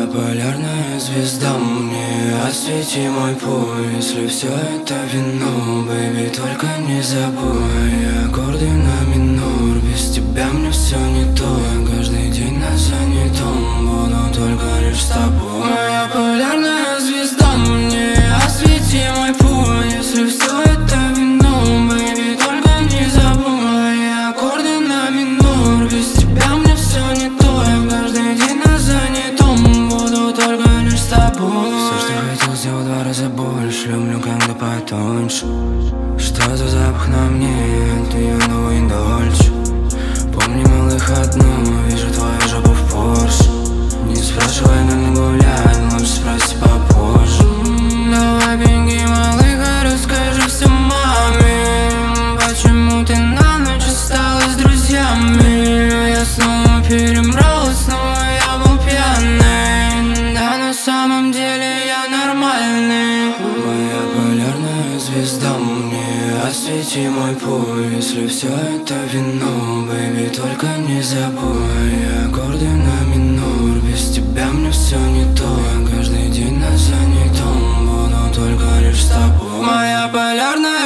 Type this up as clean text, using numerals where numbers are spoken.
полярная звезда, мне освети мой путь. Если все это вино, бэйби, только не забывай аккорды на минор. Без тебя мне все не то, я каждый день на занятом буду только лишь с тобой. Моя полярная звезда, мне освети мой путь. Если все это вино, бэйби, только не забывай аккорды на минор. Без тебя мне все не то, я каждый день на занятом буду только лишь с тобой. Все, что хотел, сделал 2 раза больше. Люблю, когда потоньше. Что за запах на мне? Это ее новый дольче. Помни, малых, одну, вижу твою жопу в Порше. Не спрашивай, как не гулять, лучше спроси попозже. Давай беги, малыха, расскажи все маме. Почему ты на ночь осталась с друзьями? Я снова перебрал, снова я был пьяный. Да на самом деле я нормальный. Моя полярная звезда, мне освети мой путь. Если все это вино, бэйби, только не забывай аккорды на минор. Без тебя мне все не то, я каждый день на занятом буду только лишь с тобой. Моя полярная